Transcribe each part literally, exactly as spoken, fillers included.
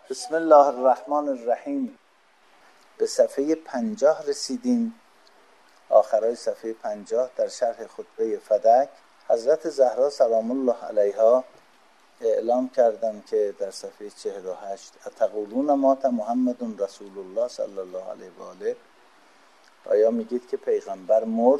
بسم الله الرحمن الرحیم. به صفحه پنجاه رسیدیم. آخرای صفحه پنجاه در شرح خطبه فدک حضرت زهرا سلام الله علیها اعلام کردند که در صفحه چهل و هشت اتقولون مات محمد رسول الله صلی الله علیه و آله، آیا میگید که پیغمبر مرد؟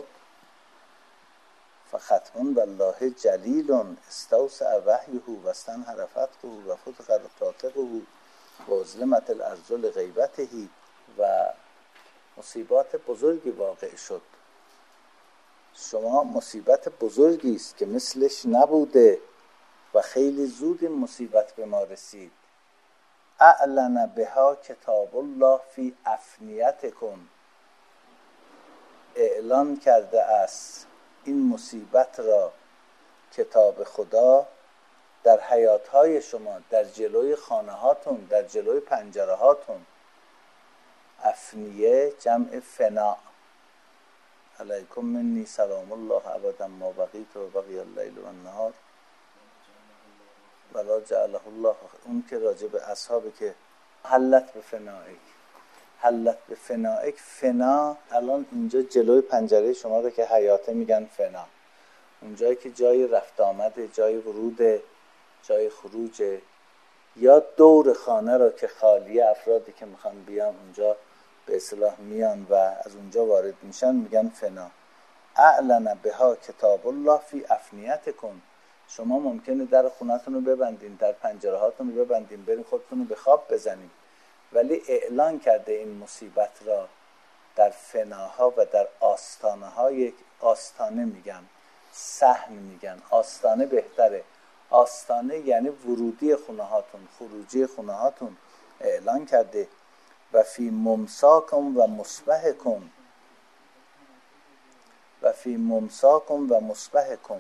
فختم والله جلیل استوسع وحیه و استنهر فتقه و فتق تاطقه و ازلمت الارض لغیبته و مصیبات بزرگی واقع شد. شما مصیبت بزرگی است که مثلش نبوده و خیلی زود این مصیبت به ما رسید. اعلن بها کتاب الله فی افنیتکم، اعلان کرده است این مصیبت را کتاب خدا در حیاتهای شما، در جلوی خانه هاتون، در جلوی پنجره هاتون. افنیه جمع فنا. علیکم منی سلام الله ابدا ما بقیت و بقی اللیل و النهار ولا جعله الله. اون که راجع به اصحابه که حلت به فنائک، حلت به فنائک. فنا الان اینجا جلوی پنجره شما رو که حیاته میگن فنا. اونجایی که جای رفت آمده، جای ورود، جای خروج، یا دور خانه را که خالیه، افرادی که میخوان بیان اونجا به اصطلاح میان و از اونجا وارد میشن میگن فنا. اعلن بها کتاب الله فی افنیتکم. شما ممکنه در خونتون رو ببندین، در پنجره هاتون رو ببندین، برین خودتون رو به خواب بزنین، ولی اعلان کرده این مصیبت را در فناها و در آستانه های، آستانه میگن، صحن میگن، آستانه بهتره. آستانه یعنی ورودی خونه هاتون، خروجی خونه هاتون اعلان کرده. و فی ممساکم و مصبحکم، و فی ممساکم و مصبحکم.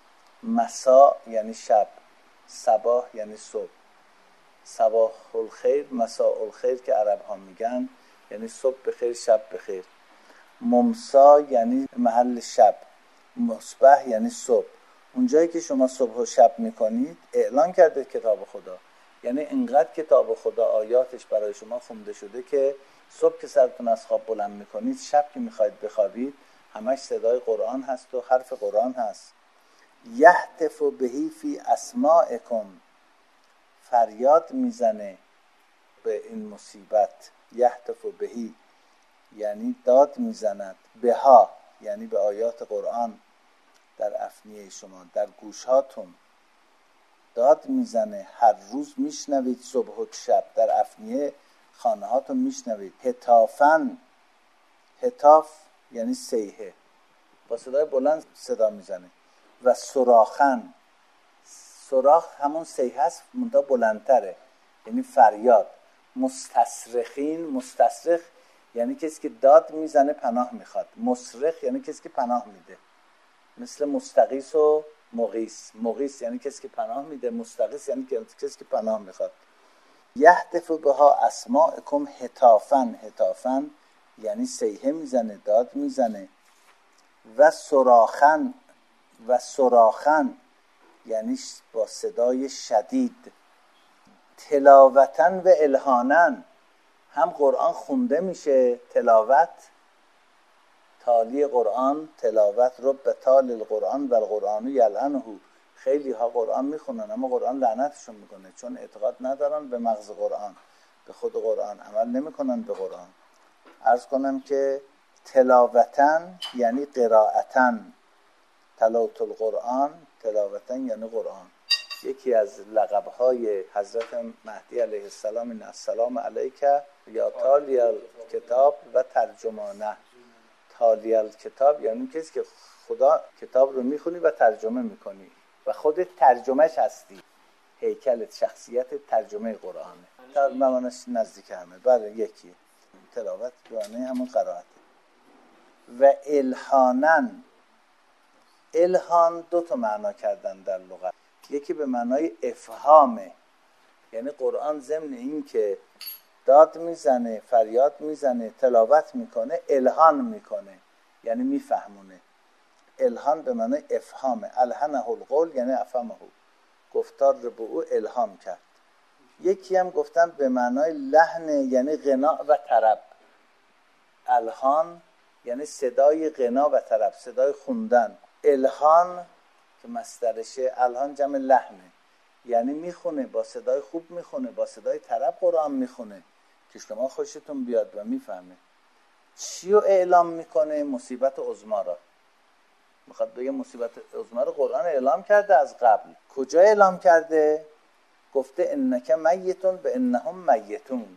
مسا یعنی شب، صباح یعنی صبح. صباح الخیر، مساء الخیر که عرب ها میگن، یعنی صبح بخیر شب بخیر. ممسا یعنی محل شب، مصبح یعنی صبح. اونجایی که شما صبح و شب میکنید اعلان کرده کتاب خدا. یعنی اینقدر کتاب خدا آیاتش برای شما خونده شده که صبح که سرتون از خواب بلند میکنید، شب که میخواید بخوابید، همش صدای قرآن هست و حرف قرآن هست. یهتف بهی فی اسماعکم، فریاد میزنه به این مصیبت. یهتف بهی یعنی داد میزند، بها یعنی به آیات قرآن در افنیه شما، در گوشهاتون داد میزنه. هر روز میشنوید صبح و شب، در افنیه خانه هاتون میشنوید. هتافن، هتاف یعنی صیحه، با صدای بلند صدا میزنه. و صراخن، صراخ همون صیحه است منتها بلندتره، یعنی فریاد. مستصرخین، مستصرخ یعنی کسی که داد میزنه پناه میخواد. مصرخ یعنی کسی که پناه میده، مثل مستغیث و مغیث. مغیث یعنی کسی که پناه میده، مستغیث یعنی کسی که پناه میخواد. یهتف بها اسماعکم هتافن، هتافن یعنی صیحه میزنه، داد میزنه. و صراخن، و صراخن یعنی با صدای شدید. تلاوتن و الهانن، هم قرآن خونده میشه، تلاوت، تالی قرآن، تلاوت. رب تال القرآن و القرآن یلعنه. خیلی ها قرآن میخونن اما قرآن لعنتشون میکنه، چون اعتقاد ندارن به مغز قرآن، به خود قرآن، عمل نمیکنن به قرآن. عرض کنم که تلاوتن یعنی قرائتن. تلاوت القرآن، تلاوتن یعنی قرآن. یکی از لقب‌های حضرت مهدی علیه السلام این السلام علیک یا تالی الکتاب و ترجمانه. تالی الکتاب یعنی کسی که خدا کتاب رو میخونی و ترجمه میکنی و خودت ترجمهش هستی. هیکلت، شخصیت ترجمه قرآنه. ترجمهش نزدیک همه. بله یکیه. تلاوت دوانه همون قرائته. و الهانن، الهان دو تا معنا کردن در لغت. یکی به معنای افهامه، یعنی قرآن ضمن این که داد میزنه، فریاد میزنه، تلاوت میکنه، الهان میکنه یعنی میفهمونه. الهان به معنای افهامه. الهنه القول یعنی افهمه، گفتار رو به او الهام کرد. یکی هم گفتن به معنای لحن یعنی غنا و طرب. الهان یعنی صدای غنا و طرب، صدای خوندن. الهان که مصدرشه، الهان جمع لحنه، یعنی میخونه، با صدای خوب میخونه، با صدای طرب قرآن میخونه که شما خوشتون بیاد و میفهمه. چی رو اعلام میکنه؟ مصیبت عظما را. میخواد بگه مصیبت عظما رو قرآن اعلام کرده از قبل. کجا اعلام کرده؟ گفته انک میتون به انهم میتون.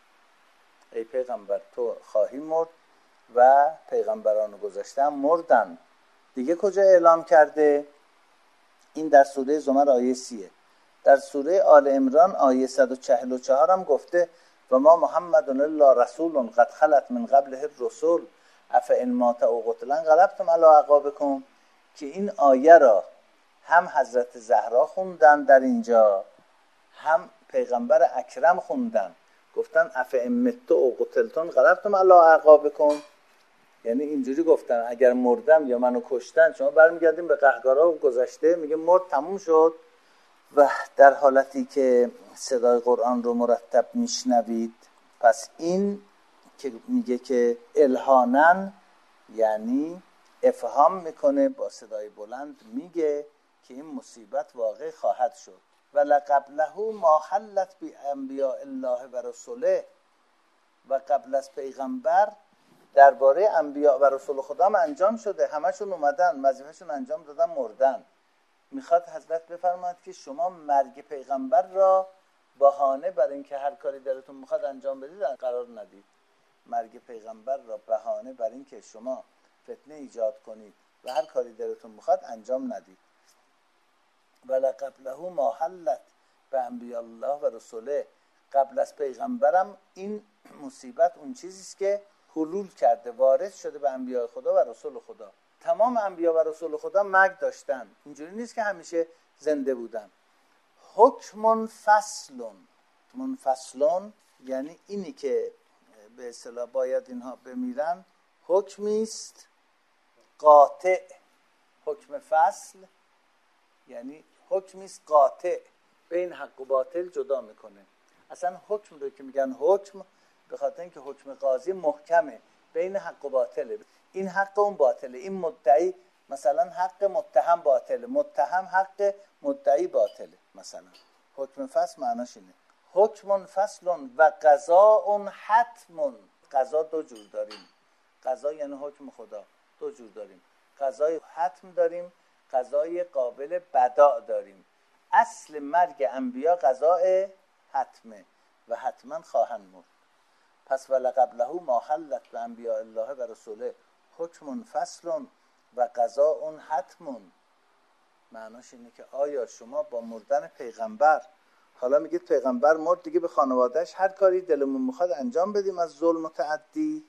ای پیغمبر تو خواهی مرد و پیغمبران گذشته هم مردن. دیگه کجا اعلام کرده؟ این در سوره زمر آیه سیه. در سوره آل عمران آیه صد و چهل و چهار هم گفته و ما محمد الا رسول قد خلت من قبله الرسل افان مات او قتل انقلبتم علی اعقابکم، که این آیه را هم حضرت زهرا خوندن در اینجا، هم پیغمبر اکرم خوندن، گفتن افان مت او قتلتم انقلبتم علی اعقابکم. یعنی اینجوری گفتن اگر مردم یا منو کشتن شما برمیگردیم به قهقرا و گذشته، میگه مرد تموم شد. و در حالتی که صدای قرآن رو مرتب میشنوید، پس این که میگه که الهانن یعنی افهام میکنه، با صدای بلند میگه که این مصیبت واقع خواهد شد. و لقبله ما حلت بی انبیاء الله و رسوله، و قبل از پیغمبر درباره انبیاء و رسول خدا هم انجام شده، همشون اومدن وظیفهشون انجام دادن مردن. میخواد حضرت بفرماید که شما مرگ پیغمبر را بهانه برای اینکه هر کاری دلتون میخواد انجام بدید قرار ندید. مرگ پیغمبر را بهانه برای اینکه شما فتنه ایجاد کنید و هر کاری دلتون میخواد انجام ندید. ولقبله ما حلت به انبیاء الله و رسوله، قبل از پیغمبرم این مصیبت اون چیزیست که حلول کرده، وارد شده به انبیاء خدا و رسول خدا. تمام انبیاء و رسول خدا مرگ داشتن، اینجوری نیست که همیشه زنده بودن. حکم فصلون، منفصلون یعنی اینی که به اصطلاح باید اینها بمیرن، حکمی است قاطع. حکم فصل یعنی حکمی است قاطع، بین حق و باطل جدا میکنه. اصلا حکم رو که میگن حکم، به خاطر اینکه حکم قاضی محکمه، بین حق و باطله. این حق اون باطله، این مدعی مثلا حق متهم باطله، متهم حق مدعی باطله. مثلا حکم فصل معناش اینه. حکم فصل و قضاء حتم. قضا دو جور داریم، قضا یعنی حکم خدا، دو جور داریم، قضای حتم داریم، قضای قابل بداع داریم. اصل مرگ انبیا قضاء حتمه و حتما خواهند مرد. پس ولقبله ما حلت به انبیاء الله و رسوله حکم فصل و قضاء حتم. معناش اینه که آیا شما با مردن پیغمبر، حالا میگید پیغمبر مرد دیگه به خانوادهش هر کاری دلمون میخواد انجام بدیم از ظلم و تعدی،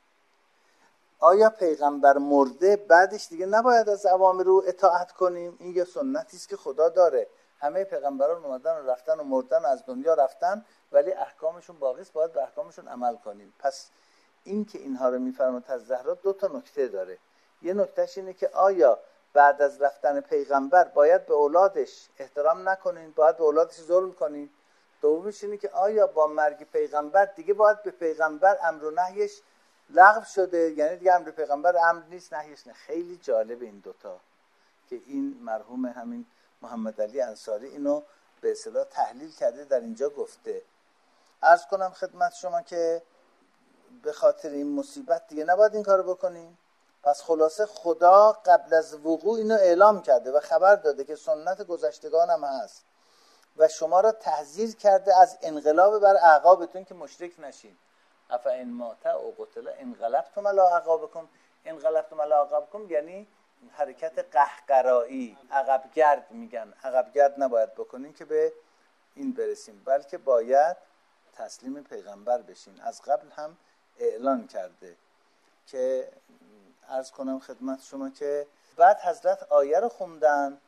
آیا پیغمبر مرده بعدش دیگه نباید از اوامر او اطاعت کنیم؟ این یه سنتی است که خدا داره. همه پیغمبران اومدن و رفتن و مردن و از دنیا رفتن، ولی احکامشون باقی است، باید به احکامشون عمل کنیم. پس این که اینها رو میفرماد از زهرا دو تا نکته داره. یه نکتهش اینه که آیا بعد از رفتن پیغمبر باید به اولادش احترام نکنین، باید به اولادش ظلم کنین؟ دومش اینه که آیا با مرگ پیغمبر دیگه باید به پیغمبر امر و نهیش لغو شده، یعنی دیگه امر پیغمبر امر نیست نهیش نه. خیلی جالب این دوتا که این مرحوم همین محمد علی انصاری اینو به اصطلاح تحلیل کرده در اینجا گفته. عرض کنم خدمت شما که به خاطر این مصیبت دیگه نباید این کارو بکنیم. پس خلاصه خدا قبل از وقوع اینو اعلام کرده و خبر داده که سنت گذشتگان هم هست و شما را تحذیر کرده از انقلاب بر اعقابتون که مشرک نشین. افان مات او قتل انقلبتم علی اعقابکم. انقلبتم علی اعقابکم یعنی حرکت قهقرایی، عقب گرد میگن. عقب گرد نباید بکنین که به این برسیم، بلکه باید تسلیم پیغمبر بشین. از قبل هم اعلان کرده که عرض کنم خدمت شما که بعد حضرت آیه رو خوندن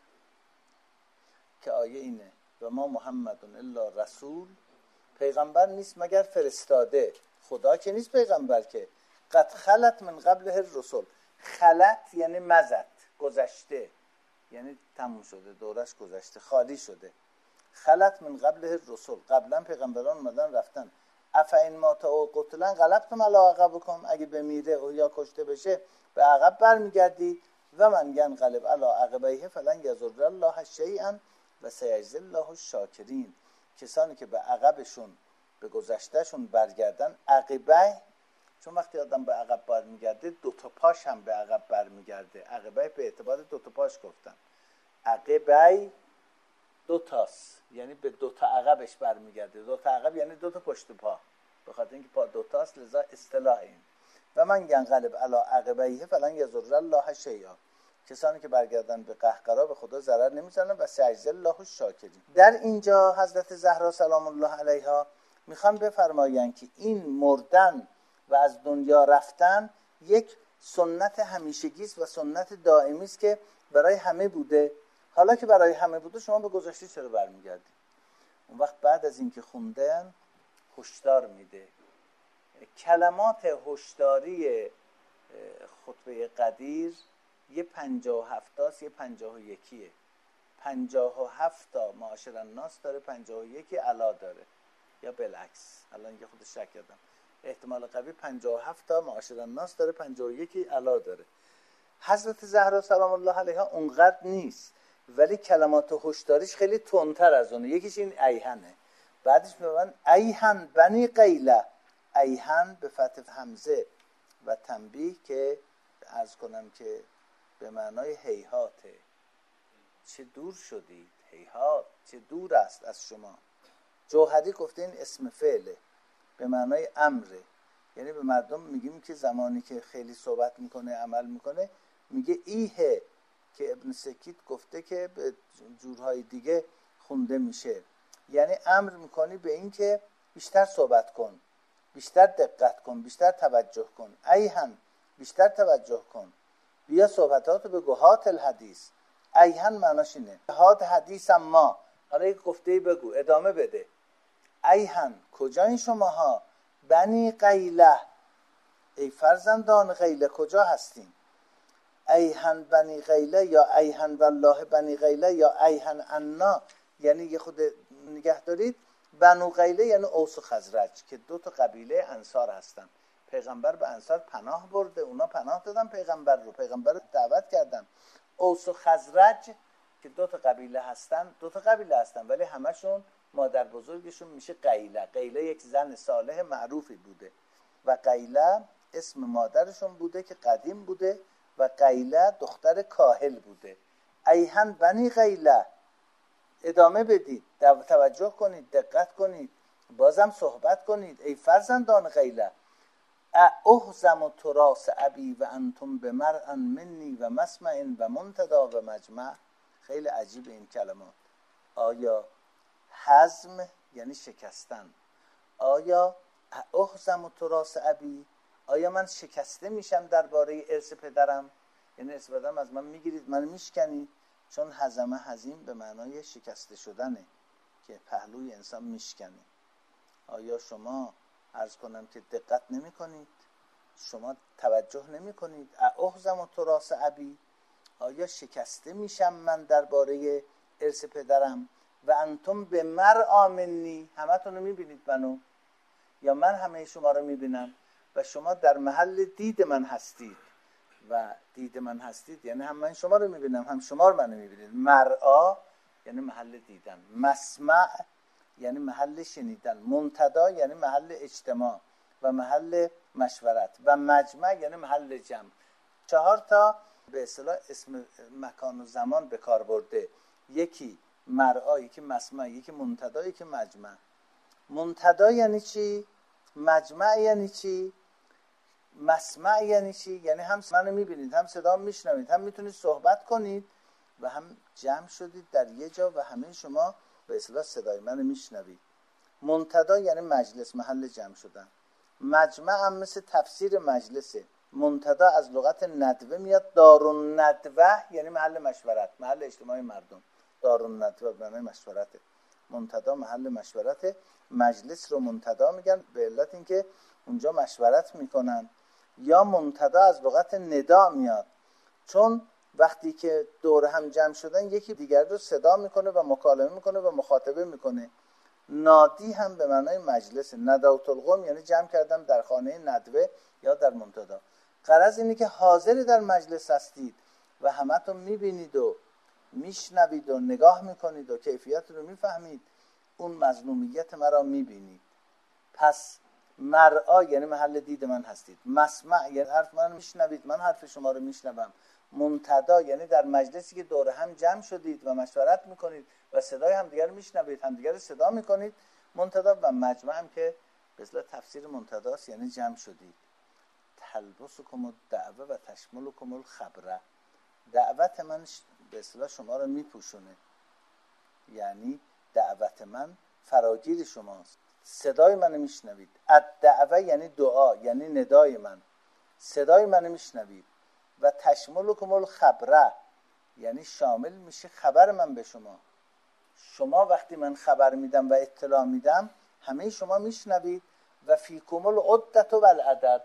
که آیه اینه و ما محمد الا رسول، پیغمبر نیست مگر فرستاده. خدا که نیست پیغمبر که. قد خلت من قبله الرسل. خلت یعنی مزد، گذشته، یعنی تموم شده، دورش گذشته، خالی شده. خلت من قبله الرسل، قبلا پیغمبران اومدن رفتن. افئن مات او قتلا انقلبتم علی عقبکم، اگه بمیره او یا کشته بشه به عقب برمیگردید. و من ینقلب علی عقبیه فلن یضر الله شیئا و سیجزی الله الشاکرین. کسانی که به عقبشون به گذشتهشون برگردن، عقبه چون وقتی آدم به عقب برمیگرده دو تا پاش هم به عقب برمیگرده، عقبه به اعتبار دو تا پاش گفتن، عقبه دو تاست یعنی به دو تا عقبش برمیگرده. دو تا عقب یعنی دو تا پشت پا، به خاطر اینکه پا دو تاست لذا اصطلاح این. و من ینقلب علی عقبیه فلن یضر الله شیئا، کسانی که برگردن به قهقرا به خدا ضرر نمیزنن و سیجزی الله الشاکرین. در اینجا حضرت زهرا سلام الله علیها میخوان بفرمایند که این مردن و از دنیا رفتن یک سنت همیشگی است و سنت دائمی است که برای همه بوده. حالا که برای همه بوده شما به گذشته چرا برمیگردید؟ اون وقت بعد از اینکه خوندن هشدار میده. کلمات هشداری خطبه قدیر یه پنجاه و هفتاست، یه پنجاه و یکیه. پنجاه و هفت تا معاشر الناس داره، پنجاه و یکی علا داره، یا بالعکس. الان یه خود شک کردم، احتمال قوی پنجاه و هفت تا معاشر الناس داره، پنجاه و یک علا داره. حضرت زهرا سلام الله علیها اونقدر نیست، ولی کلمات هشداریش خیلی تندتر از اونه. یکیش این ایهنه، بعدش میگن ایهن بنی قیله. ایهن به فتح همزه و تنبیه که عرض کنم که به معنای هیهاته، چه دور شدید، هیهات چه دور است از شما. جوهری گفته این اسم فعله به معنای امره، یعنی به مردم میگیم که زمانی که خیلی صحبت میکنه عمل میکنه میگه ایه، که ابن سکیت گفته که به جورهای دیگه خونده میشه، یعنی امر میکنی به این که بیشتر صحبت کن، بیشتر دقت کن، بیشتر توجه کن. ایهن بیشتر توجه کن، بیا صحبتاتو به گوهات الحدیث. ایهن معناش اینه گوهات حدیث ما. حالا یک گفته بگو، ادامه بده. ایهن کجا این شماها؟ بنی قیله، ای فرزندان قیله کجا هستین؟ ایهن بنی قیله یا ایهن والله بنی قیله یا ایهن انا، یعنی یه خود نگه دارید. بنو قیله یعنی اوس و خزرج که دو تا قبیله انصار هستن. پیغمبر به انصار پناه برده، اونا پناه دادن پیغمبر رو، پیغمبر رو دعوت کردن. اوس و خزرج که دو تا قبیله هستن، دو تا قبیله هستن ولی همشون مادر بزرگشون میشه قیله. قیله یک زن صالح معروفی بوده و قیله اسم مادرشون بوده که قدیم بوده و قیله دختر کاهل بوده. ایهن بنی قیله، ادامه بدید، توجه کنید، دقت کنید، بازم صحبت کنید. ای فرزندان قیله، احزم تراث ابی و انتم بمرء منی و مسمع و منتدا و مجمع. خیلی عجیب این کلمات. آیا هضم یعنی شکستن؟ آیا احزم تراث ابی، آیا من شکسته میشم درباره ارث پدرم؟ یعنی ارث پدرم از من میگیرید، من میشکنید. چون هضمه هزیم به معنای شکسته شدنه که پهلوی انسان میشکنه. آیا شما عرض کنم که دقت نمی کنید؟ شما توجه نمی کنید؟ احزم و تراث ابی، آیا شکسته میشم من درباره ارث پدرم؟ و انتم به مرء منی، همه تونو میبینید منو یا من همه شما رو میبینم و شما در محل دید من هستید. و دید من هستید یعنی هم من شما رو میبینم هم شما رو منو میبینید. مرآ یعنی محل دیدن، مسمع یعنی محل شنیدن، منتدا یعنی محل اجتماع و محل مشورت و مجمع یعنی محل جمع. چهار تا به اصطلاح اسم مکان و زمان به کار برده، یکی مرآ، یکی مسمع، یکی منتدا، یکی مجمع. منتدا یعنی چی؟ مجمع یعنی چی؟ مسمع یعنی چی؟ یعنی هم منو میبینید، هم صدا میشنوید، هم میتونید صحبت کنید و هم جمع شدید در یه جا و همه شما به اصطلاح صدای منو میشنوید. منتدا یعنی مجلس، محل جمع شدن. مجمع هم مثل تفسیر مجلسه. منتدا از لغت ندوه میاد، دارون ندوه یعنی محل مشورت، محل اجتماع مردم. دارون ندوه معنی مشورته، منتدا محل مشورته. مجلس رو منتدا میگن به علت اینکه اونجا مشورت میکنن. یا منتدا از لغت ندا میاد، چون وقتی که دور هم جمع شدن یکی دیگر رو صدا میکنه و مکالمه میکنه و مخاطبه میکنه. نادی هم به معنای مجلس. ندوت القوم یعنی جمع کردم در خانه ندوه یا در منتدا. غرض اینه که حاضر در مجلس هستید و همتون میبینید و میشنوید و نگاه میکنید و کیفیت رو میفهمید، اون مظلومیت مرا میبینید. پس مرعا یعنی محل دید من هستید، مسمع یعنی حرف من میشنوید، من حرف شما رو میشنوم، منتدا یعنی در مجلسی که دور هم جمع شدید و مشورت میکنید و صدای همدیگر میشنوید، همدیگر رو صدا میکنید، منتدا و مجمع هم که به اصطلاح تفسیر منتداست یعنی جمع شدید. تلبسکم الدعوه و تشملکم الخبره، دعوت من به اصطلاح شما رو میپوشونه، یعنی دعوت من فراگیر شماست، صدای منو میشنوید. الدعوه یعنی دعا، یعنی ندای من، صدای منو میشنوید. و تشملکم الخبره یعنی شامل میشه خبر من به شما. شما وقتی من خبر میدم و اطلاع میدم همه شما میشنوید. و فیکم العدة و العدد،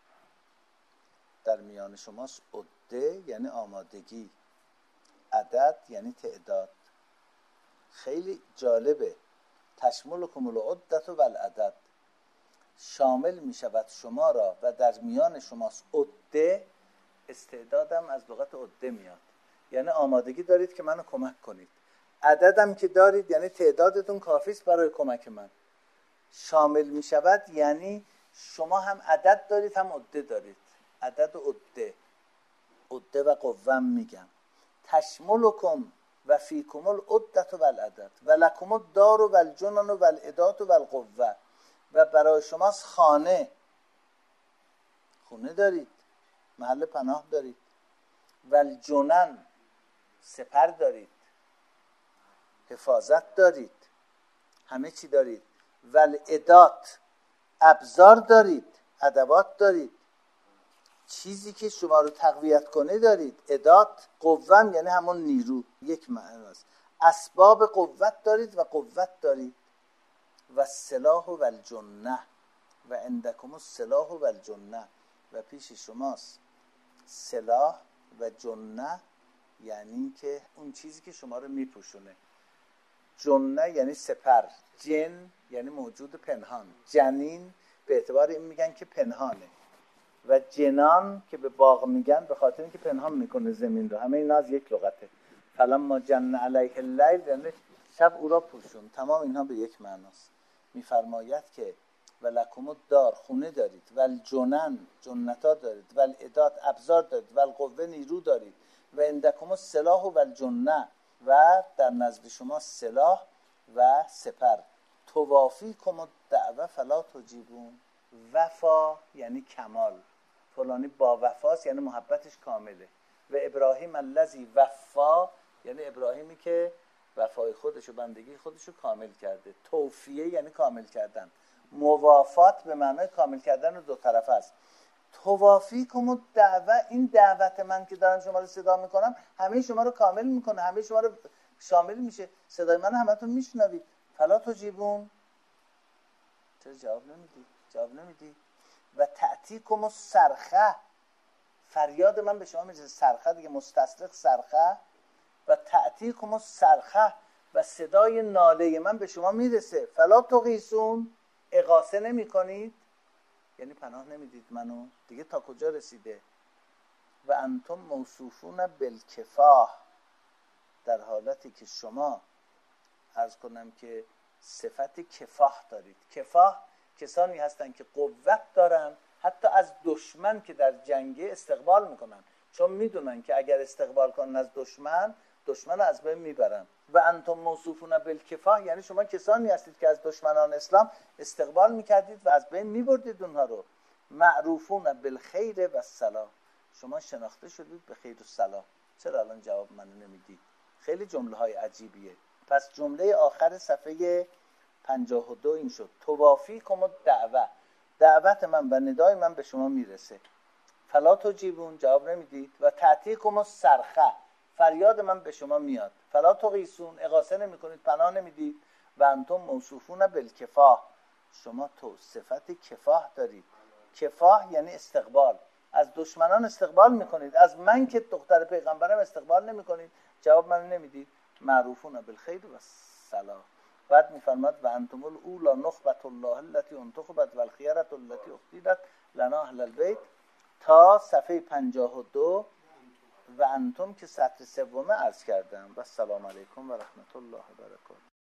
در میان شماست عده یعنی آمادگی، عدد یعنی تعداد. خیلی جالبه. تشملکم العدة و العدد، شامل میشود شما را و در میان شماست عده. استعدادم از لغت عده میاد، یعنی آمادگی دارید که منو کمک کنید. عددم که دارید یعنی تعدادتون کافی است برای کمک من. شامل میشود یعنی شما هم عدد دارید هم عده دارید. عدد و عده، عده و قوه میگم. تشملکم و فیکم العدة و العدد و لکم الدار و الجنان و العدات و القوه، و برای شماست خانه، خونه دارید، محل پناه دارید. و الجنان سپر دارید، حفاظت دارید، همه چی دارید. و العدات ابزار دارید، ادوات دارید، چیزی که شما رو تقویت کنه دارید. عدات قوم یعنی همون نیرو، یک معنی است. اسباب قوت دارید و قوت دارید. و سلاح و الجنه و عندکم السلاح و الجنه، و پیش شماست سلاح و جنه، یعنی که اون چیزی که شما رو میپوشونه. جنه یعنی سپر، جن یعنی موجود پنهان، جنین به اعتبار این میگن که پنهانه، و جنان که به باغ میگن به خاطر اینکه پنهان میکنه زمین رو. همه اینا از یک لغته. فلما جن علیه اللیل یعنی شب او را پوشون. تمام اینها به یک معناست. میفرماید که ولکم الدار خونه دارید، و الجنن جنتا دارید، و العدات ابزار دارید، و القوه نیرو دارید، و عندکم السلاح و الجنه، و در نزد شما سلاح و سپر. توافیکم الدعوه فلا تجیبون. وفا یعنی کمال، فلانی با وفاست یعنی محبتش کامله. و ابراهیم الذی وفا یعنی ابراهیمی که وفای خودش و بندگی خودش رو کامل کرده. توفیه یعنی کامل کردن. موافات به معنای کامل کردن دو طرفه است. توافیکم الدعوه، این دعوت من که دارم شما رو صدا میکنم همه شما رو کامل میکنه، همه شما رو شامل میشه. صدای من همتون میشنوید. فلا تجیبون، چرا جواب نمیدی؟ جواب نمیدی. و تأتیکم الصرخه، فریاد من به شما میرسه. صرخه دیگه مستصرخ صرخه. و تأتیکم الصرخه، و صدای ناله من به شما میرسه. فلا تغیثون، اغاثه نمی کنید یعنی پناه نمیدید منو. دیگه تا کجا رسیده؟ و انتم موصوفون بالکفاح، در حالتی که شما عرض کنم که صفت کفاح دارید. کفاح کسانی هستن که قوت دارن، حتی از دشمن که در جنگه استقبال میکنن، چون میدونن که اگر استقبال کنن از دشمن، دشمن از بین میبرن. و انتم موصوفون بالکفاح یعنی شما کسانی هستید که از دشمنان اسلام استقبال میکردید و از بین میبردید اونها رو. معروفون بالخیر و الصلاح، شما شناخته شدید به خیر و صلاح. چرا الان جواب منو نمیدید؟ خیلی جمله های عجیبیه. پس جمله آخر صفحه پنجاه و دو این شد: توافیکم الدعوه، دعوت من و ندای من به شما میرسه. فلا تجیبون، جواب نمیدید. و تأتیکم الصرخه، فریاد من به شما میاد. فلا تغیثون، اغاثه نمی کنید، پناه نمیدید. و انتم موصوفون بالکفاح، شما تو صفت کفاح دارید. کفاح یعنی استقبال. از دشمنان استقبال میکنید، از من که دختر پیغمبرم استقبال نمیکنید، جواب من نمیدید. معروفون بالخیر و صلاح. بعد میفرماد و انتم الاولی نخبة الله التي انتخبت و الخیرة التي اختیرت لنا اهل البیت تا صفحه پنجاه و دو و انتم که سطر سومه عرض کردم. و السلام علیکم و رحمت الله و برکاته.